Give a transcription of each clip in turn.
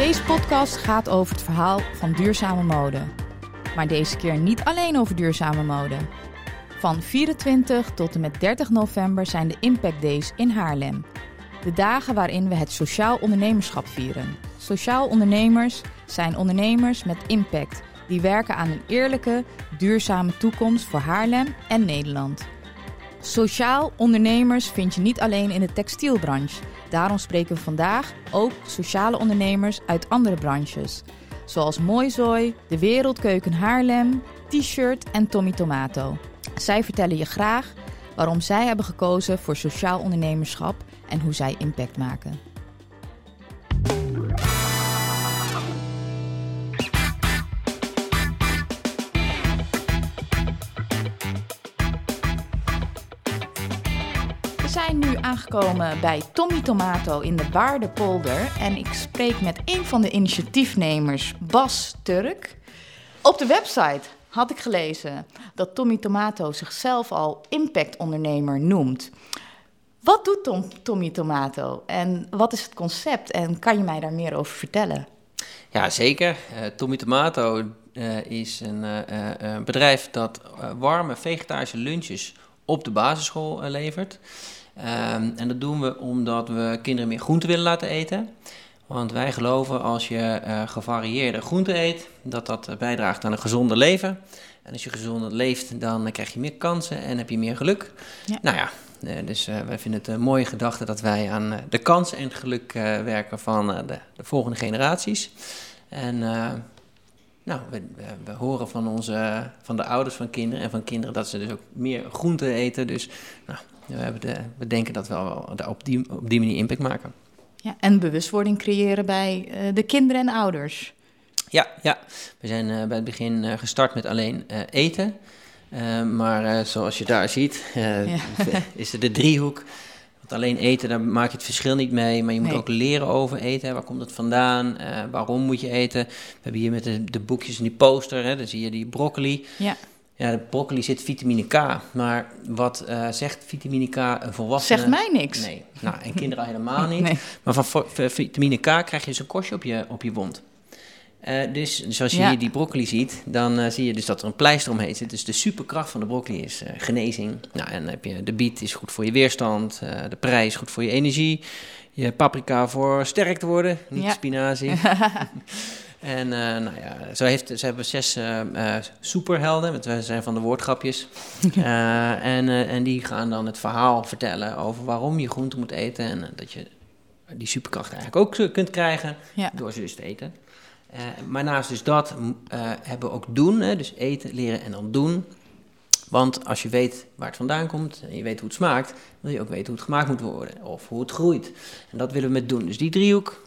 Deze podcast gaat over het verhaal van duurzame mode. Maar deze keer niet alleen over duurzame mode. Van 24 tot en met 30 november zijn de Impact Days in Haarlem. De dagen waarin we het sociaal ondernemerschap vieren. Sociaal ondernemers zijn ondernemers met impact die werken aan een eerlijke, duurzame toekomst voor Haarlem en Nederland. Sociaal ondernemers vind je niet alleen in de textielbranche. Daarom spreken we vandaag ook sociale ondernemers uit andere branches. Zoals Mooizooi, De Wereldkeuken Haarlem, T-shirt en Tommy Tomato. Zij vertellen je graag waarom zij hebben gekozen voor sociaal ondernemerschap en hoe zij impact maken. We zijn nu aangekomen bij Tommy Tomato in de Waardepolder en ik spreek met een van de initiatiefnemers, Bas Turk. Op de website had ik gelezen dat Tommy Tomato zichzelf al impactondernemer noemt. Wat doet Tommy Tomato en wat is het concept en kan je mij daar meer over vertellen? Ja, zeker. Tommy Tomato is een bedrijf dat warme vegetarische lunches op de basisschool levert. En dat doen we omdat we kinderen meer groente willen laten eten. Want wij geloven als je gevarieerde groente eet, dat bijdraagt aan een gezonder leven. En als je gezonder leeft, dan krijg je meer kansen en heb je meer geluk. Ja. Nou ja, dus wij vinden het een mooie gedachte dat wij aan de kansen en het geluk werken van de volgende generaties. En we horen van de ouders van kinderen en van kinderen dat ze dus ook meer groente eten. Dus we denken dat we op die manier impact maken. Ja, en bewustwording creëren bij de kinderen en ouders. Ja, we zijn bij het begin gestart met alleen eten. Maar zoals je daar ziet, is er de driehoek. Want alleen eten, daar maak je het verschil niet mee. Maar je moet ook leren over eten. Waar komt het vandaan? Waarom moet je eten? We hebben hier met de boekjes en die poster, dan zie je die broccoli. Ja, de broccoli zit vitamine K. Maar wat zegt vitamine K een volwassene? Zegt mij niks. Nee, en kinderen helemaal niet. Nee. Maar van vitamine K krijg je dus een korstje op je wond. Dus zoals je hier die broccoli ziet, dan zie je dus dat er een pleister omheen zit. Dus de superkracht van de broccoli is genezing. Nou, en dan heb je de biet is goed voor je weerstand, de prei is goed voor je energie. Je paprika voor sterk te worden, niet spinazie. En ze hebben 6 superhelden, want wij zijn van de woordgrapjes. En die gaan dan het verhaal vertellen over waarom je groente moet eten. En dat je die superkracht eigenlijk ook kunt krijgen door ze dus te eten. Maar naast dus dat hebben we ook doen, dus eten, leren en dan doen. Want als je weet waar het vandaan komt en je weet hoe het smaakt, wil je ook weten hoe het gemaakt moet worden of hoe het groeit. En dat willen we met doen. Dus die driehoek,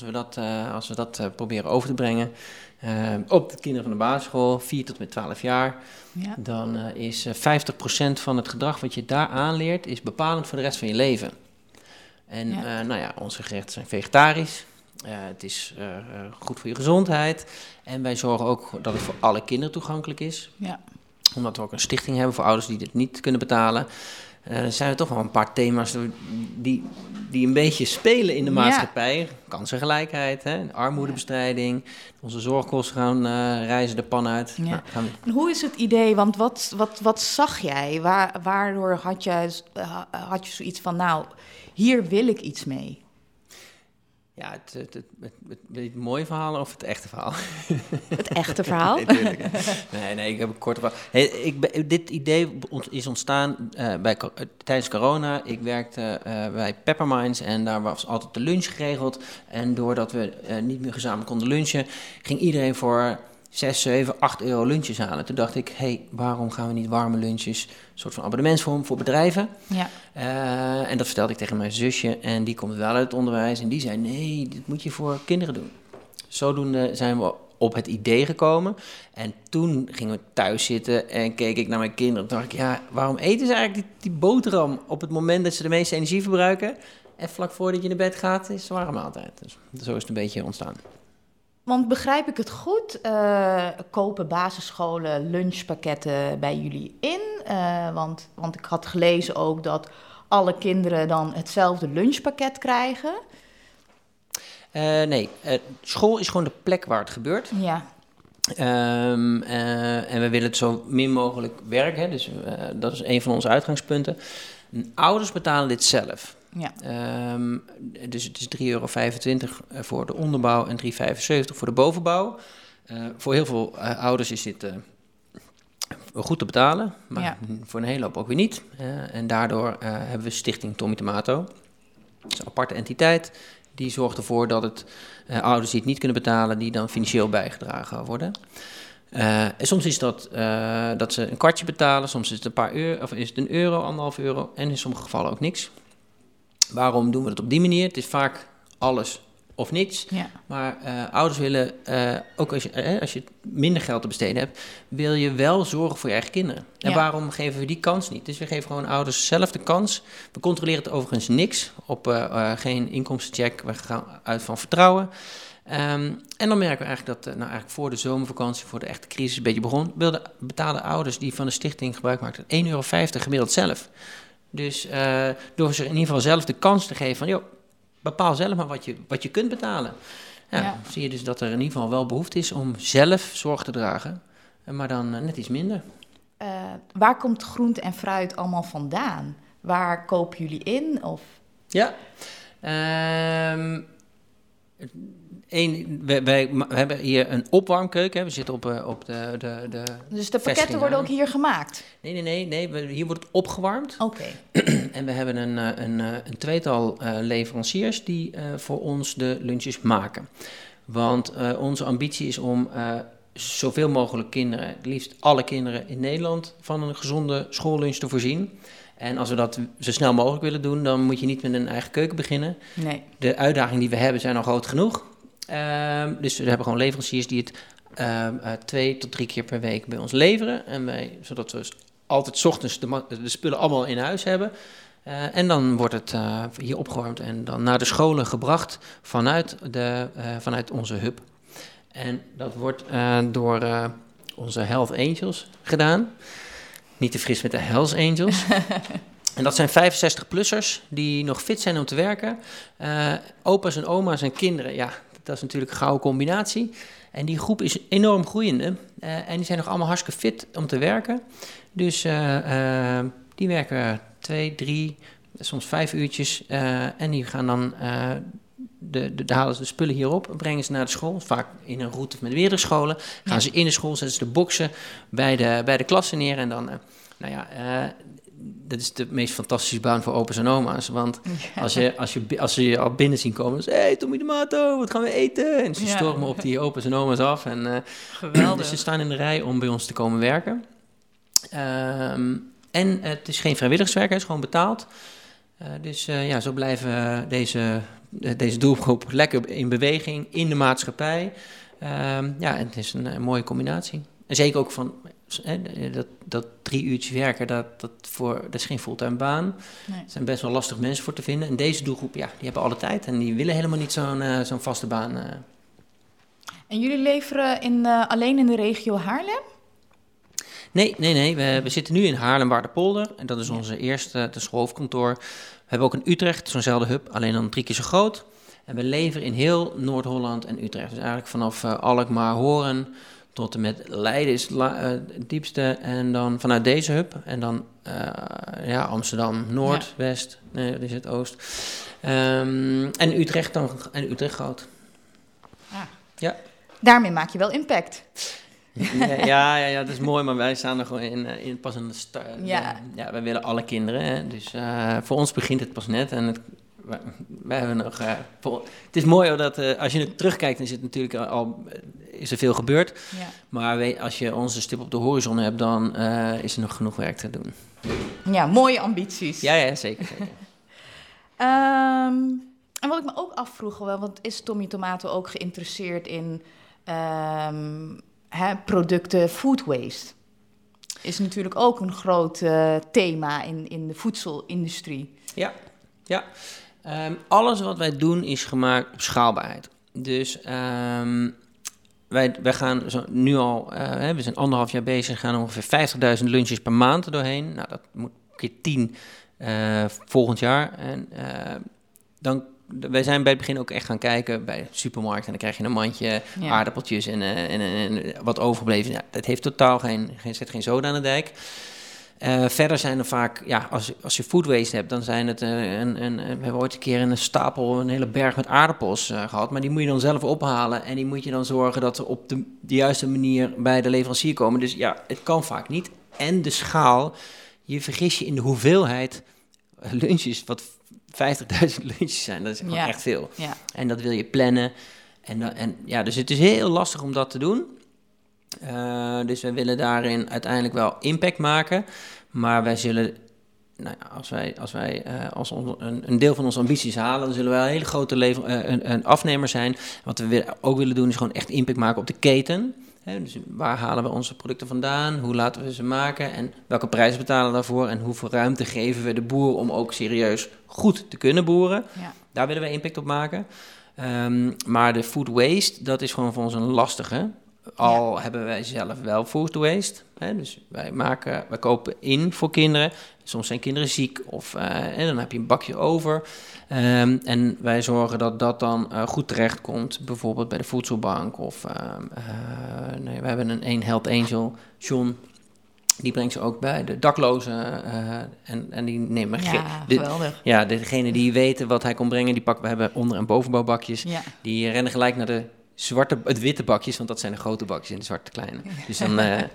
als we dat proberen over te brengen op de kinderen van de basisschool, 4 tot met 12 jaar, dan is 50% van het gedrag wat je daar aanleert, is bepalend voor de rest van je leven. En onze gerechten zijn vegetarisch. Het is goed voor je gezondheid. En wij zorgen ook dat het voor alle kinderen toegankelijk is. Ja. Omdat we ook een stichting hebben voor ouders die dit niet kunnen betalen. Zijn er toch wel een paar thema's die een beetje spelen in de maatschappij. Kansengelijkheid, armoedebestrijding. Onze zorgkosten gaan reizen de pan uit. Ja. En hoe is het idee? Want wat zag jij? Waardoor had je zoiets van, hier wil ik iets mee? Ja, het mooie verhaal of het echte verhaal? Het echte verhaal? Nee, ik heb een korte verhaal. Dit idee is ontstaan tijdens corona. Ik werkte bij Pepperminds en daar was altijd de lunch geregeld. En doordat we niet meer gezamenlijk konden lunchen, ging iedereen voor 6, 7, 8 euro lunches halen. Toen dacht ik, waarom gaan we niet warme lunches, een soort van abonnementsvorm voor bedrijven? Ja. En dat vertelde ik tegen mijn zusje en die komt wel uit het onderwijs. En die zei, nee, dit moet je voor kinderen doen. Zodoende zijn we op het idee gekomen. En toen gingen we thuis zitten en keek ik naar mijn kinderen. Toen dacht ik, waarom eten ze eigenlijk die boterham op het moment dat ze de meeste energie verbruiken? En vlak voordat je naar bed gaat, is het een zware maaltijd. Dus zo is het een beetje ontstaan. Want begrijp ik het goed, kopen basisscholen lunchpakketten bij jullie in? Want ik had gelezen ook dat alle kinderen dan hetzelfde lunchpakket krijgen. Nee, school is gewoon de plek waar het gebeurt. Ja. En we willen het zo min mogelijk werken. Dus dat is een van onze uitgangspunten. Ouders betalen dit zelf. Ja. Dus het is €3,25 voor de onderbouw en €3,75 voor de bovenbouw. Voor heel veel ouders is dit goed te betalen, maar voor een hele hoop ook weer niet. En daardoor hebben we Stichting Tommy Tomato. Dat is een aparte entiteit. Die zorgt ervoor dat het ouders die het niet kunnen betalen, die dan financieel bijgedragen worden. En soms is dat dat ze een kwartje betalen, soms is het een paar euro, of is het €1, €1,5 en in sommige gevallen ook niks. Waarom doen we het op die manier? Het is vaak alles of niets. Ja. Maar ouders willen, ook als je minder geld te besteden hebt, wil je wel zorgen voor je eigen kinderen. En waarom geven we die kans niet? Dus we geven gewoon ouders zelf de kans. We controleren het overigens niks, op geen inkomstencheck. We gaan uit van vertrouwen. En dan merken we eigenlijk dat eigenlijk voor de zomervakantie, voor de echte crisis een beetje begon, betalen ouders die van de stichting gebruik maakten €1,50 gemiddeld zelf. Dus door ze in ieder geval zelf de kans te geven van, joh, bepaal zelf maar wat je kunt betalen. Ja. Zie je dus dat er in ieder geval wel behoefte is om zelf zorg te dragen, maar dan net iets minder. Waar komt groente en fruit allemaal vandaan? Waar kopen jullie in? Of? Ja, we hebben hier een opwarmkeuken. We zitten op de dus de pakketten worden ook hier gemaakt? Nee. Hier wordt het opgewarmd. Oké. En we hebben een tweetal leveranciers die voor ons de lunches maken. Want onze ambitie is om zoveel mogelijk kinderen, het liefst alle kinderen in Nederland, van een gezonde schoollunch te voorzien. En als we dat zo snel mogelijk willen doen, dan moet je niet met een eigen keuken beginnen. Nee. De uitdagingen die we hebben zijn al groot genoeg. Dus we hebben gewoon leveranciers die het 2 tot 3 keer per week bij ons leveren. Zodat we dus altijd 's ochtends de spullen allemaal in huis hebben. En dan wordt het hier opgewarmd en dan naar de scholen gebracht vanuit onze hub. En dat wordt door onze Health Angels gedaan. Niet te fris met de Hells Angels. En dat zijn 65-plussers die nog fit zijn om te werken. Opa's en oma's en kinderen, ja, dat is natuurlijk een gouden combinatie. En die groep is enorm groeiende. En die zijn nog allemaal hartstikke fit om te werken. Dus die werken 2, 3, soms 5 uurtjes. En die gaan dan, halen ze de spullen hierop, brengen ze naar de school. Vaak in een route met meerdere scholen. Gaan ze in de school, zetten ze de boxen bij de klassen neer. En dan, dat is de meest fantastische baan voor opa's en oma's. Want als ze je al binnen zien komen, dan zeggen hey, Tommy Tomato, wat gaan we eten? En ze stormen op die opa's en oma's af. En, geweldig. Dus ze staan in de rij om bij ons te komen werken. En het is geen vrijwilligerswerk, het is gewoon betaald. Dus zo blijven deze doelgroep lekker in beweging, in de maatschappij. En het is een mooie combinatie. En zeker ook van dat 3 uurtjes werken, dat is geen fulltime baan. Nee. Er zijn best wel lastig mensen voor te vinden. En deze doelgroep, die hebben alle tijd en die willen helemaal niet zo'n vaste baan. En jullie leveren alleen in de regio Haarlem? Nee. We zitten nu in Haarlem-Waarderpolder. En dat is onze eerste hoofdkantoor. We hebben ook in Utrecht zo'nzelfde hub, alleen dan 3 keer zo groot. En we leveren in heel Noord-Holland en Utrecht. Dus eigenlijk vanaf Alkmaar, Hoorn tot en met Leiden is het diepste. En dan vanuit deze hub. En dan Amsterdam, Noord, West. Nee, dat is het Oost. En Utrecht dan. En Utrecht groot. Ja. Daarmee maak je wel impact. Ja, dat is mooi, maar wij staan er gewoon pas in de start. Ja, wij willen alle kinderen. Hè? Dus voor ons begint het pas net. En wij hebben nog. Het is mooi dat als je terugkijkt, dan is er veel gebeurd. Ja. Maar als je onze stip op de horizon hebt, dan is er nog genoeg werk te doen. Ja, mooie ambities. Ja, zeker. En wat ik me ook afvroeg, want is Tommy Tomato ook geïnteresseerd in producten food waste? Is natuurlijk ook een groot thema in de voedselindustrie. Ja. Alles wat wij doen is gemaakt op schaalbaarheid. Dus wij gaan nu al, we zijn 1,5 jaar bezig, gaan ongeveer 50.000 lunches per maand doorheen. Nou, dat moet keer 10 volgend jaar. En dan wij zijn bij het begin ook echt gaan kijken bij de supermarkt. En dan krijg je een mandje aardappeltjes en wat overgebleven. Ja, dat heeft totaal zet geen zoden aan de dijk. Verder zijn er vaak, als je food waste hebt, dan zijn het, we hebben ooit een keer een hele berg met aardappels gehad, maar die moet je dan zelf ophalen en die moet je dan zorgen dat ze op de juiste manier bij de leverancier komen. Dus ja, het kan vaak niet. En de schaal, je vergis je in de hoeveelheid lunches, wat 50.000 lunches zijn, dat is gewoon echt veel. Ja. En dat wil je plannen. Dus het is heel lastig om dat te doen. Dus wij willen daarin uiteindelijk wel impact maken. Maar wij zullen, als een deel van onze ambities halen, dan zullen wij een hele grote een afnemer zijn. Wat we ook willen doen is gewoon echt impact maken op de keten. Dus waar halen we onze producten vandaan? Hoe laten we ze maken? En welke prijs betalen we daarvoor? En hoeveel ruimte geven we de boer om ook serieus goed te kunnen boeren? Ja. Daar willen we impact op maken. Maar de food waste, dat is gewoon voor ons een lastige. Al hebben wij zelf wel food waste. Dus wij kopen in voor kinderen. Soms zijn kinderen ziek en dan heb je een bakje over. En wij zorgen dat dat dan goed terechtkomt. Bijvoorbeeld bij de voedselbank. We hebben een Help Angel, John. Die brengt ze ook bij de daklozen. En die nemen... geweldig. Degene die weten wat hij kon brengen, die pakken. We hebben onder- en bovenbouwbakjes. Ja. Die rennen gelijk naar het witte bakjes, want dat zijn de grote bakjes en de zwarte kleine. Dus dan...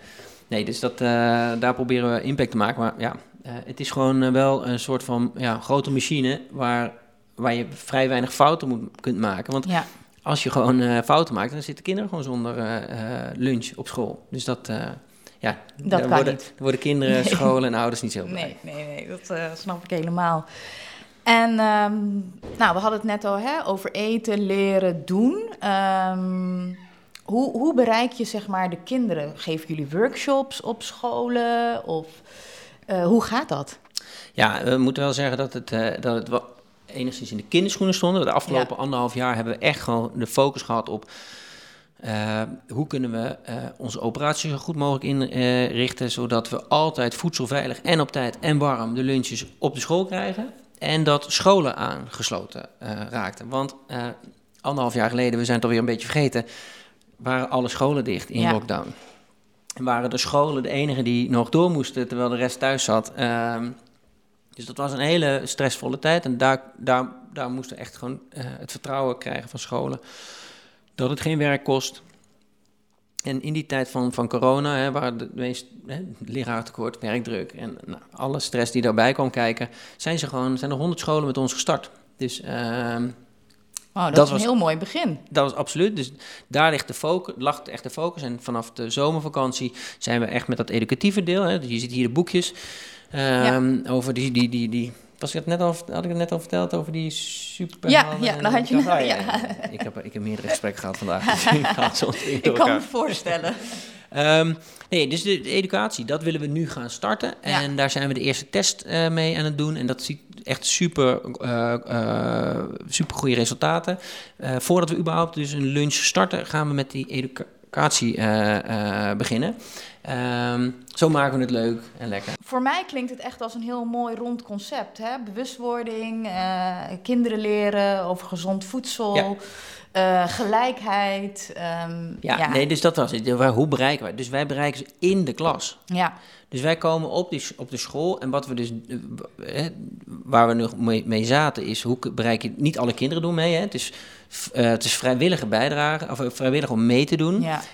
daar proberen we impact te maken. Maar het is gewoon wel een soort van grote machine waar je vrij weinig fouten kunt maken. Want als je gewoon fouten maakt, dan zitten kinderen gewoon zonder lunch op school. Dus dat worden kinderen, scholen en ouders niet zo blij. Nee, dat snap ik helemaal. En we hadden het net al over eten, leren, doen. Hoe bereik je zeg maar de kinderen? Geven jullie workshops op scholen? Of hoe gaat dat? Ja, we moeten wel zeggen dat het wel enigszins in de kinderschoenen stonden. De afgelopen 1,5 jaar hebben we echt gewoon de focus gehad op... hoe kunnen we onze operatie zo goed mogelijk inrichten... zodat we altijd voedselveilig en op tijd en warm de lunches op de school krijgen... en dat scholen aangesloten raakten. Want 1,5 jaar geleden, we zijn het alweer een beetje vergeten... waren alle scholen dicht in lockdown. En waren de scholen de enige die nog door moesten... terwijl de rest thuis zat... Dus dat was een hele stressvolle tijd. En daar moesten we echt gewoon het vertrouwen krijgen van scholen. Dat het geen werk kost. En in die tijd van corona, waar de meest leraartekort, werkdruk... en alle stress die daarbij kwam kijken... zijn er 100 scholen met ons gestart. Dus... dat is een heel mooi begin. Dat was absoluut. Dus daar lag echt de focus. En vanaf de zomervakantie zijn we echt met dat educatieve deel. Dus je ziet hier de boekjes... over die had ik het net al verteld over die superhelden? Ja, dan had je... Ik heb meerdere gesprekken gehad vandaag. Dus ik kan me voorstellen. Dus de educatie, dat willen we nu gaan starten. Ja. En daar zijn we de eerste test mee aan het doen. En dat ziet echt super goede resultaten. Voordat we überhaupt dus een lunch starten, gaan we met die educatie beginnen. Zo maken we het leuk en lekker. Voor mij klinkt het echt als een heel mooi rond concept. Bewustwording, kinderen leren over gezond voedsel, gelijkheid. Dus dat was het. Hoe bereiken wij? Dus wij bereiken ze in de klas. Ja. Dus wij komen op de school en wat we dus, waar we nog mee zaten is, hoe bereik je, niet alle kinderen doen mee. Het is vrijwillige bijdrage, of vrijwillig om mee te doen. Ja.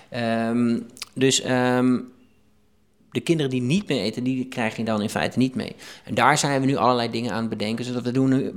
De kinderen die niet mee eten, die krijg je dan in feite niet mee. En daar zijn we nu allerlei dingen aan het bedenken. Zodat we doen nu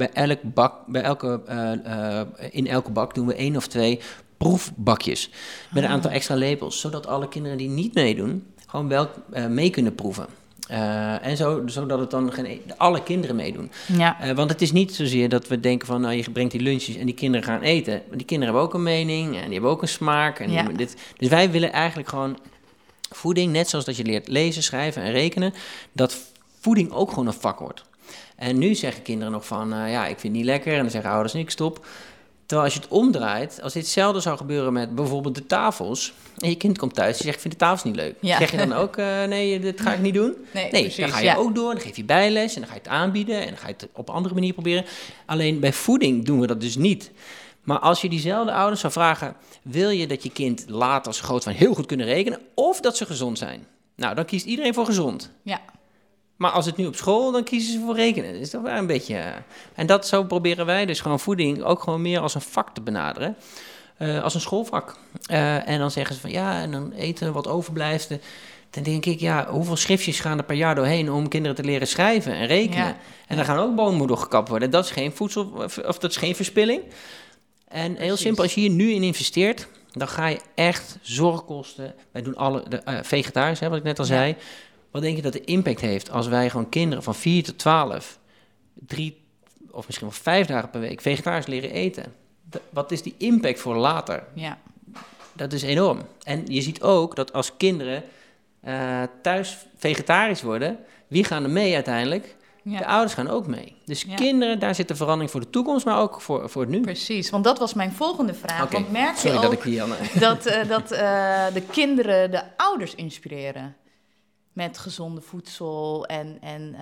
in elke bak doen we 1 of 2 proefbakjes. Met een aantal extra lepels. Zodat alle kinderen die niet meedoen, gewoon wel mee kunnen proeven. Zodat het dan alle kinderen meedoen. Ja. Want het is niet zozeer dat we denken van... je brengt die lunches en die kinderen gaan eten. Maar die kinderen hebben ook een mening en die hebben ook een smaak. En dus wij willen eigenlijk gewoon... voeding, net zoals dat je leert lezen, schrijven en rekenen, dat voeding ook gewoon een vak wordt. En nu zeggen kinderen nog van, ik vind het niet lekker, en dan zeggen ouders, ik stop. Terwijl als je het omdraait, als dit hetzelfde zou gebeuren met bijvoorbeeld de tafels, en je kind komt thuis en zegt, ik vind de tafels niet leuk. Ja. Zeg je dan ook, nee, dat ga ik niet doen? Nee, precies, dan ga je ook door, dan geef je bijles en dan ga je het aanbieden en dan ga je het op een andere manier proberen. Alleen bij voeding doen we dat dus niet. Maar als je diezelfde ouders zou vragen, wil je dat je kind later als groot van heel goed kunnen rekenen of dat ze gezond zijn? Nou, dan kiest iedereen voor gezond. Ja. Maar als het nu op school, dan kiezen ze voor rekenen. Dat is toch wel een beetje... En zo proberen wij dus gewoon voeding ook gewoon meer als een vak te benaderen. Als een schoolvak. En dan zeggen ze van ja, en dan eten wat overblijft. Dan denk ik, ja, hoeveel schriftjes gaan er per jaar doorheen om kinderen te leren schrijven en rekenen? Ja. En dan gaan ook bomen door gekapt worden. Dat is geen voedsel, of dat is geen verspilling. En heel simpel, als je hier nu in investeert, dan ga je echt zorgkosten. Wij doen vegetarisch, wat ik net al zei. Wat denk je dat de impact heeft als wij gewoon kinderen van 4 tot 12, 3 of misschien wel 5 dagen per week vegetarisch leren eten? Wat is die impact voor later? Ja. Dat is enorm. En je ziet ook dat als kinderen thuis vegetarisch worden, wie gaan er mee uiteindelijk? Ja. De ouders gaan ook mee. Dus kinderen, daar zit de verandering voor de toekomst, maar ook voor het nu. Precies, want dat was mijn volgende vraag. Okay. Want merk je ook dat de kinderen de ouders inspireren met gezonde voedsel en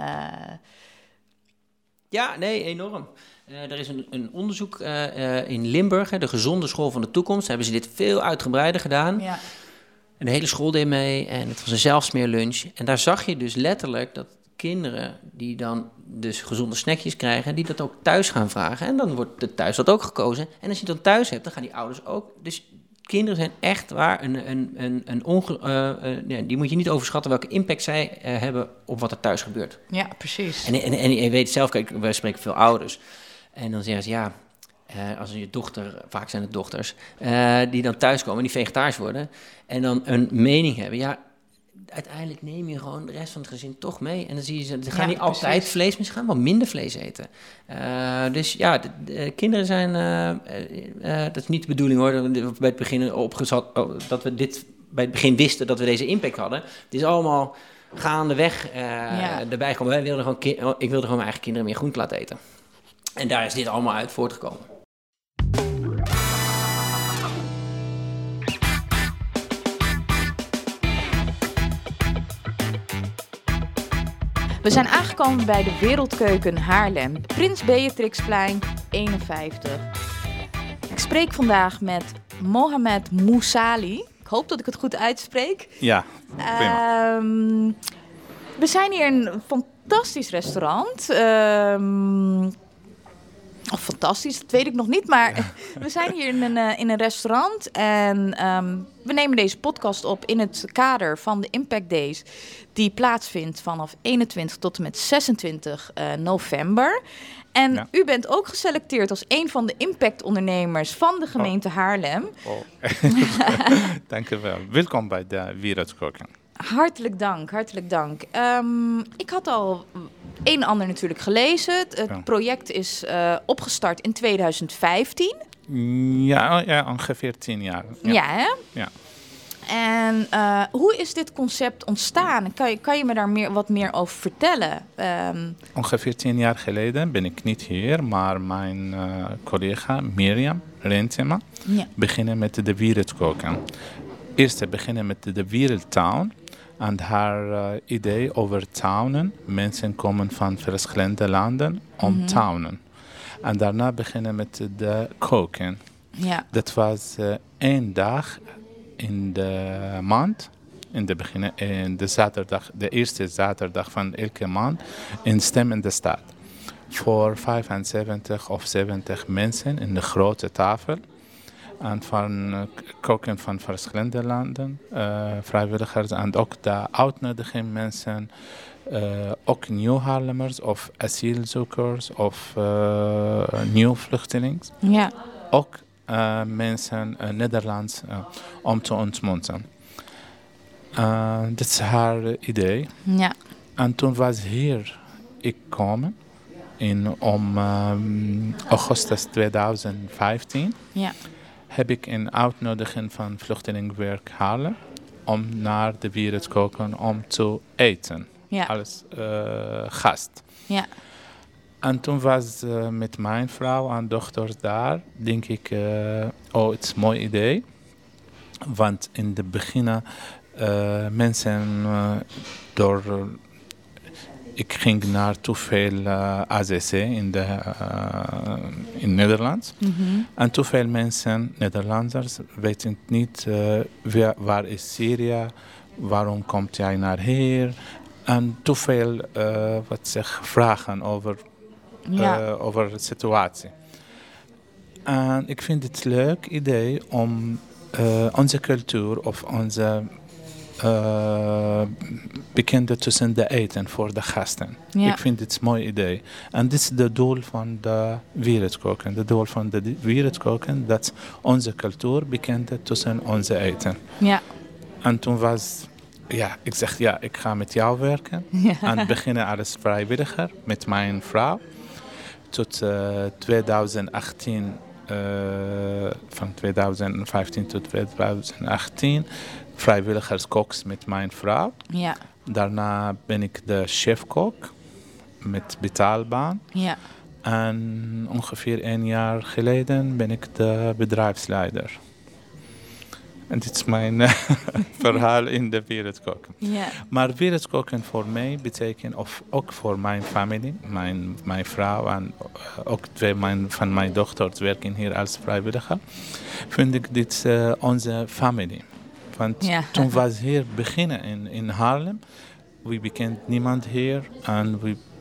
Ja, nee, enorm. Er is een onderzoek in Limburg, de gezonde school van de toekomst. Daar hebben ze dit veel uitgebreider gedaan. Ja. En de hele school deed mee en het was een zelfsmeerlunch. En daar zag je dus letterlijk dat kinderen die dan dus gezonde snackjes krijgen, die dat ook thuis gaan vragen. En dan wordt er thuis dat ook gekozen. En als je het dan thuis hebt, dan gaan die ouders ook. Dus kinderen zijn echt waar die moet je niet overschatten welke impact zij hebben op wat er thuis gebeurt. Ja, precies. En je weet zelf, kijk, wij spreken veel ouders. En dan zeggen ze, ja, als je dochter, vaak zijn het dochters, die dan thuiskomen, die vegetarisch worden en dan een mening hebben. Ja, uiteindelijk neem je gewoon de rest van het gezin toch mee. En dan zie je ze gaan niet altijd vlees, maar ze gaan wel minder vlees eten. Dus ja, de kinderen zijn, dat is niet de bedoeling hoor, dat we bij het begin opgezet, dat we dit bij het begin wisten dat we deze impact hadden. Het is allemaal gaandeweg erbij gekomen. Ik wilde gewoon mijn eigen kinderen meer groente laten eten. En daar is dit allemaal uit voortgekomen. We zijn aangekomen bij de Wereldkeuken Haarlem, Prins Beatrixplein 51. Ik spreek vandaag met Mohamed Moussali. Ik hoop dat ik het goed uitspreek. Ja, prima. We zijn hier in een fantastisch restaurant. Of fantastisch, dat weet ik nog niet, maar we zijn hier in een restaurant en we nemen deze podcast op in het kader van de Impact Days die plaatsvindt vanaf 21 tot en met 26 november. En u bent ook geselecteerd als een van de impactondernemers van de gemeente Haarlem. Dank u wel. Welkom bij de Wereldkeuken. Hartelijk dank, hartelijk dank. Ik had al een en ander natuurlijk gelezen. Het project is opgestart in 2015. Ja, ongeveer 10 jaar. Ja, hè? Ja. En hoe is dit concept ontstaan? Kan je me daar wat meer over vertellen? Ongeveer 10 jaar geleden ben ik niet hier, maar mijn collega Mirjam Rentema beginnen met de Wereldkeuken. Eerst beginnen met de Wereldtown. En haar idee over townen. Mensen komen van verschillende landen om townen. En daarna beginnen met de koken. Ja. Dat was 1 dag in de maand. In de zaterdag, de eerste zaterdag van elke maand. In Stem in de Stad. Voor 75 of 70 mensen in de grote tafel. En van koken van verschillende landen, vrijwilligers en ook de uitnodiging mensen, ook nieuw Haarlemmers of asielzoekers of nieuw vluchtelingen. Ja. Ook mensen Nederlands om te ontmoeten. Dat is haar idee. Ja. En toen was hier ik komen om augustus 2015. Ja. Heb ik een uitnodiging van Vluchtelingenwerk Haarlem om naar de Wereldkeuken om te eten als gast. Ja. En toen was met mijn vrouw en dochter daar, denk ik, het is een mooi idee. Want in het begin mensen ik ging naar te veel AZC in Nederland. Mm-hmm. En te veel mensen, Nederlanders, weten niet waar is Syrië, waarom komt jij naar hier. En te veel vragen over de situatie. En ik vind het een leuk idee om onze cultuur of onze bekende tussen de eten voor de gasten. Ja. Ik vind het een mooi idee. En dit is het doel van de wereldkoken. Het doel van de wereldkoken dat onze cultuur bekend tussen onze eten. Ja. En toen was... Ja, ik zeg ik ga met jou werken. Ja. En beginnen als vrijwilliger met mijn vrouw. Tot 2018, van 2015 tot 2018, vrijwilligerskoks met mijn vrouw. Ja. Daarna ben ik de chefkok met betaalbaan. Ja. En ongeveer 1 jaar geleden ben ik de bedrijfsleider. En dit is mijn verhaal in de wereldkoken. Yeah. Maar wereldkoken voor mij betekent, of ook voor mijn familie, mijn vrouw en ook 2 van mijn dochters werken hier als vrijwilliger, vind ik dit onze familie. Want toen was hier beginnen in Haarlem, we bekend niemand hier en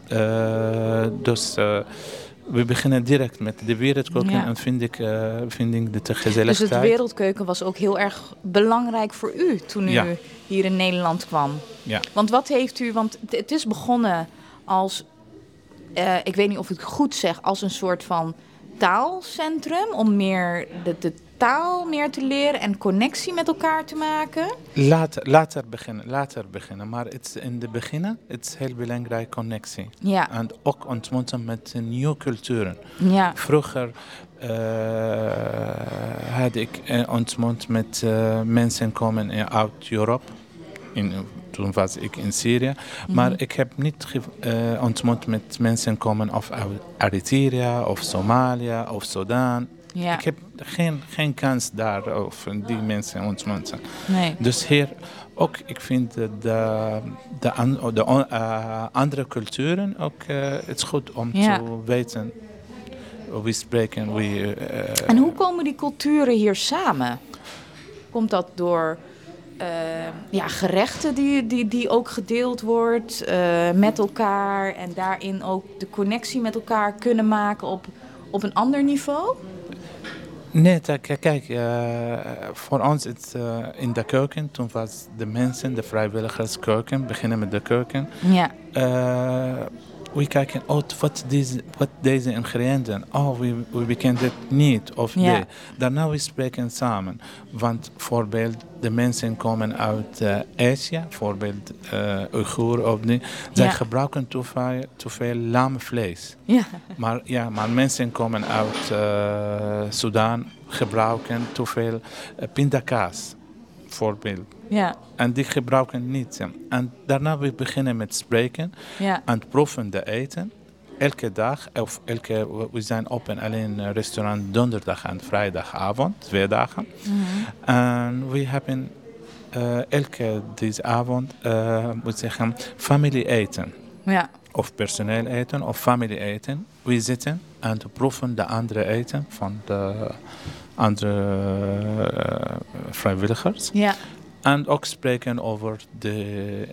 we beginnen direct met de wereldkeuken en vind ik de gezelligheid. Dus het wereldkeuken was ook heel erg belangrijk voor u toen u hier in Nederland kwam. Ja. Want wat heeft u, want het is begonnen als, ik weet niet of ik het goed zeg, als een soort van taalcentrum om meer de taal meer te leren en connectie met elkaar te maken? Later beginnen. Maar in het begin is heel belangrijk connectie. Ja. En ook ontmoeten met nieuwe culturen. Ja. Vroeger had ik ontmoet met mensen komen uit Europa. Toen was ik in Syrië. Mm-hmm. Maar ik heb niet ontmoet met mensen komen uit Eritrea of Somalië of Sudan. Ja. Ik heb geen kans daar of die mensen ontmoeten. Nee. Dus hier ook, ik vind de andere culturen ook het is goed om te weten. We spreken. En hoe komen die culturen hier samen? Komt dat door gerechten die ook gedeeld wordt met elkaar en daarin ook de connectie met elkaar kunnen maken op een ander niveau? Nee, kijk, voor ons in de keuken, toen was de mensen, de vrijwilligers keuken, beginnen met de keuken. Ja. We kijken, wat deze ingrediënten, we bekenden het niet of nee. Daarna we spreken samen, want bijvoorbeeld de mensen komen uit Azië, bijvoorbeeld Oeigoer of niet, zij gebruiken te veel lamvlees. Ja. Maar mensen komen uit Sudan, gebruiken te veel pindakaas, bijvoorbeeld. Ja. En die gebruiken niet. En daarna we beginnen met spreken en proeven de eten. Elke dag, we zijn open alleen restaurant donderdag en vrijdagavond, 2 dagen. Mm-hmm. En we hebben deze avond, moet zeggen, familie eten. Ja. Of personeel eten of familie eten. We zitten en te proeven de andere eten van de andere vrijwilligers. Ja. En ook spreken over de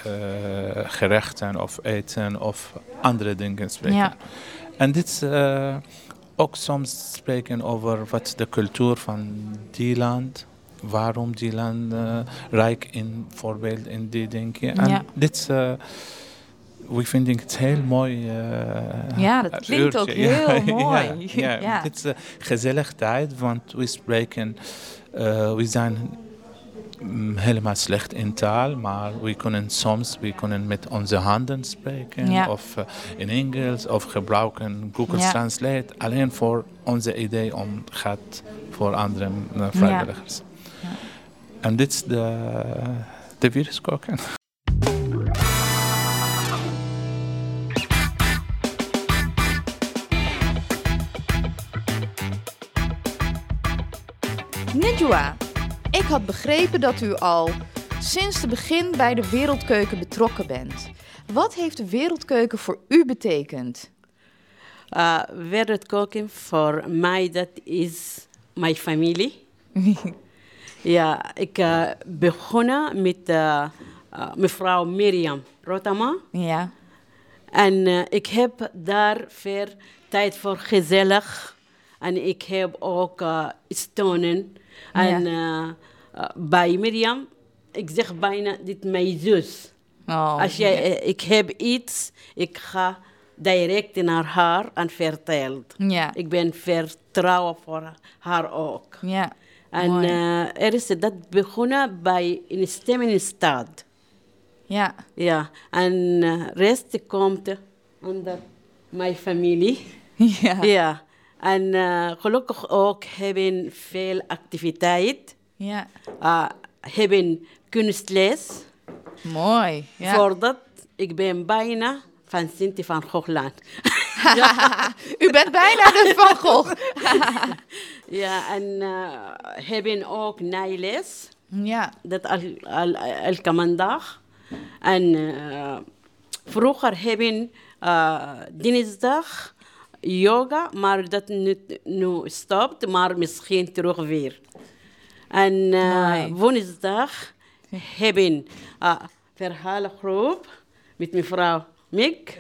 gerechten of eten of andere dingen spreken. Ja. En dit ook soms spreken over wat de cultuur van die land, waarom die land rijk in voorbeeld in die dingen. En dit we vinden het heel mooi. Dat klinkt ook heel mooi. Ja. Dit is gezellig tijd, want we spreken, we zijn helemaal slecht in taal, maar we kunnen met onze handen spreken of in Engels of gebruiken Google Translate alleen voor onze idee om gaat voor andere vrijwilligers. Ja. En dit is de wereldkoken. Nidjoa, ik had begrepen dat u al sinds het begin bij de Wereldkeuken betrokken bent. Wat heeft de Wereldkeuken voor u betekend? Wereldkeuken voor mij, dat is mijn familie. Ja, ik begon met mevrouw Mirjam Rotama. Ja. En ik heb daar veel tijd voor gezellig. En ik heb ook steunen. En bij Mirjam, ik zeg bijna, dit is mijn zus. Oh, Als ik heb iets, ik ga direct naar haar en vertelt. Ja. Ik ben vertrouwen voor haar ook. Ja. En er is dat begonnen bij een stemmenstaat. Ja. Ja, en de rest komt onder mijn familie. Ja. Ja, en gelukkig ook hebben veel activiteit. Ja. Hebben kunstles. Mooi. Ja. Voordat ik ben bijna van Sinti van Hoogland. U bent bijna de Van Gogh. Ja, en hebben ook nijles. Ja. Dat elke maandag. En vroeger hebben dinsdag yoga, maar dat nu stopt, maar misschien terug weer. En woensdag hebben verhalengroep met mevrouw Mick.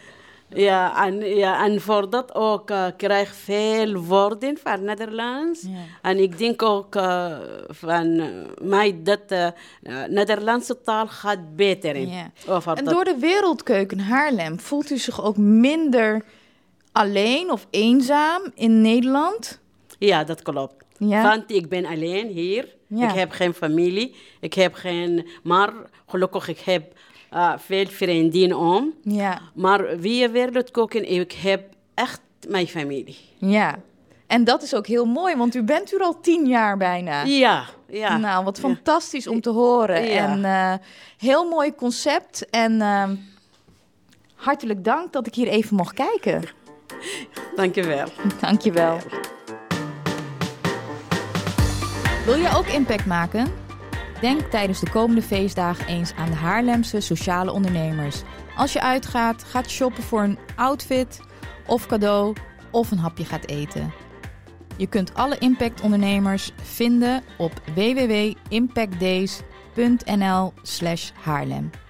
En voor dat ook krijg veel woorden van Nederlands. Ja. En ik denk ook van mij dat Nederlandse taal gaat beter in. Ja. En door de Wereldkeuken Haarlem voelt u zich ook minder alleen of eenzaam in Nederland? Ja, dat klopt. Ja. Want ik ben alleen hier. Ja. Ik heb geen familie. Ik heb geen... Maar gelukkig, ik heb veel vrienden om. Ja. Maar via Wereldkeuken, ik heb echt mijn familie. Ja. En dat is ook heel mooi, want u bent er al 10 jaar bijna. Ja. Nou, wat fantastisch om te horen. Ja. En heel mooi concept. En hartelijk dank dat ik hier even mocht kijken. Dank je wel. Dank je wel. Wil je ook impact maken? Denk tijdens de komende feestdagen eens aan de Haarlemse sociale ondernemers. Als je uitgaat, gaat shoppen voor een outfit of cadeau of een hapje gaat eten. Je kunt alle impactondernemers vinden op www.impactdays.nl/Haarlem.